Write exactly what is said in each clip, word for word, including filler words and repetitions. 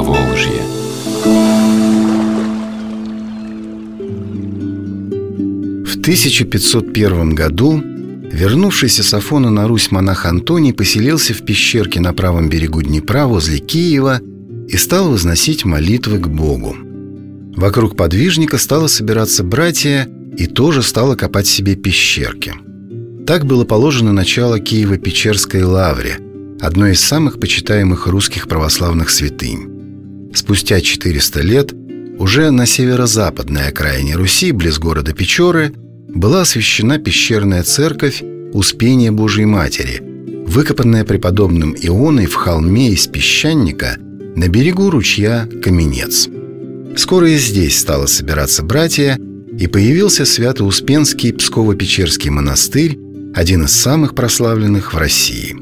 Поволжье. В тысяча пятьсот первом году вернувшийся с Афона на Русь монах Антоний поселился в пещерке на правом берегу Днепра возле Киева и стал возносить молитвы к Богу. Вокруг подвижника стало собираться братья и тоже стало копать себе пещерки. Так было положено начало Киево-Печерской лавре, одной из самых почитаемых русских православных святынь. Спустя четыреста лет уже на северо-западной окраине Руси, близ города Печоры, была освящена пещерная церковь Успения Божией Матери, выкопанная преподобным Ионой в холме из песчаника на берегу ручья Каменец. Скоро и здесь стало собираться братья, и появился Свято-Успенский Псково-Печерский монастырь, один из самых прославленных в России.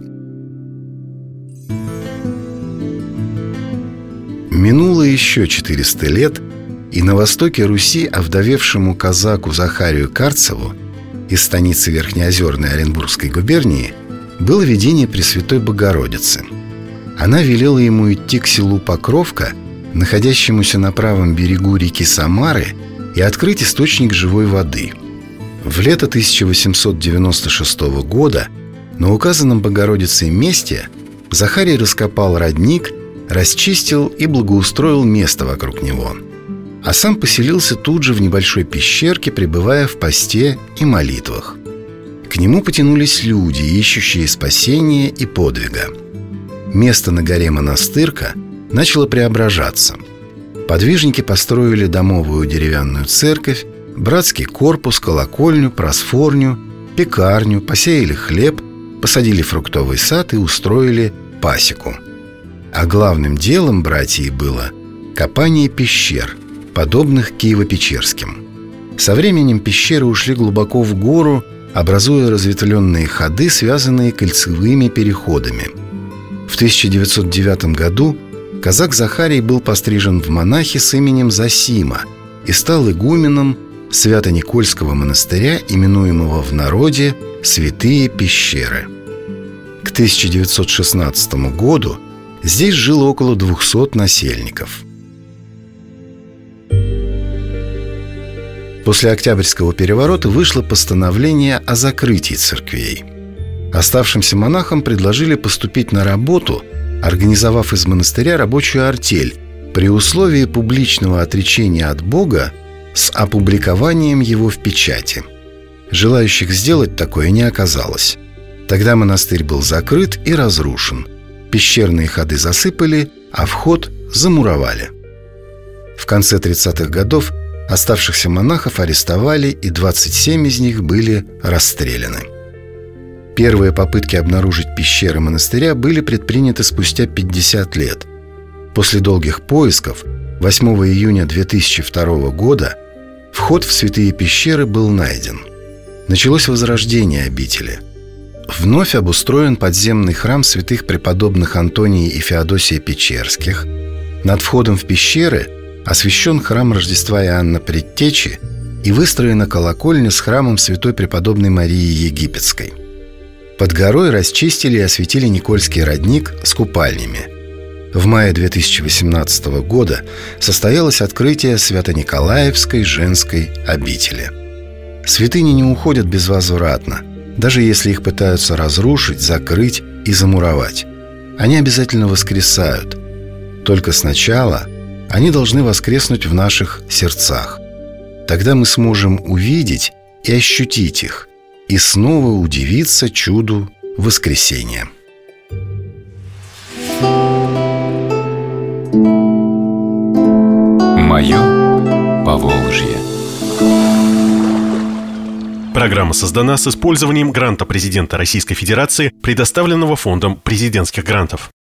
Минуло еще четыреста лет, и на востоке Руси овдовевшему казаку Захарию Карцеву из станицы Верхнеозерной Оренбургской губернии было видение Пресвятой Богородицы. Она велела ему идти к селу Покровка, находящемуся на правом берегу реки Самары, и открыть источник живой воды. В лето тысяча восемьсот девяносто шестого года на указанном Богородицей месте Захарий раскопал родник, расчистил и благоустроил место вокруг него, а сам поселился тут же в небольшой пещерке, пребывая в посте и молитвах. К нему потянулись люди, ищущие спасения и подвига. Место на горе Монастырка начало преображаться. Подвижники построили домовую деревянную церковь, братский корпус, колокольню, просфорню, пекарню, посеяли хлеб, посадили фруктовый сад и устроили пасеку. А главным делом братьев было копание пещер, подобных Киево-Печерским. Со временем пещеры ушли глубоко в гору, образуя разветвленные ходы, связанные кольцевыми переходами. В тысяча девятьсот девятом году казак Захарий был пострижен в монахи с именем Зосима и стал игуменом Свято-Никольского монастыря, именуемого в народе Святые Пещеры. К тысяча девятьсот шестнадцатому году здесь жило около двухсот насельников. После Октябрьского переворота вышло постановление о закрытии церквей. Оставшимся монахам предложили поступить на работу, организовав из монастыря рабочую артель при условии публичного отречения от Бога с опубликованием его в печати. Желающих сделать такое не оказалось. Тогда монастырь был закрыт и разрушен. Пещерные ходы засыпали, а вход замуровали. В конце тридцатых годов оставшихся монахов арестовали, и двадцать семь из них были расстреляны. Первые попытки обнаружить пещеры монастыря были предприняты спустя пятьдесят лет. После долгих поисков восьмого июня две тысячи второго года вход в святые пещеры был найден. Началось возрождение обители. Вновь обустроен подземный храм святых преподобных Антония и Феодосия Печерских. Над входом в пещеры освящен храм Рождества Иоанна Предтечи и выстроена колокольня с храмом святой преподобной Марии Египетской. Под горой расчистили и осветили Никольский родник с купальнями. В мае две тысячи восемнадцатого года состоялось открытие Свято-Николаевской женской обители. Святыни не уходят безвозвратно, даже если их пытаются разрушить, закрыть и замуровать. Они обязательно воскресают. Только сначала они должны воскреснуть в наших сердцах. Тогда мы сможем увидеть и ощутить их, и снова удивиться чуду воскресения. Мое Поволжье. Программа создана с использованием гранта президента Российской Федерации, предоставленного Фондом президентских грантов.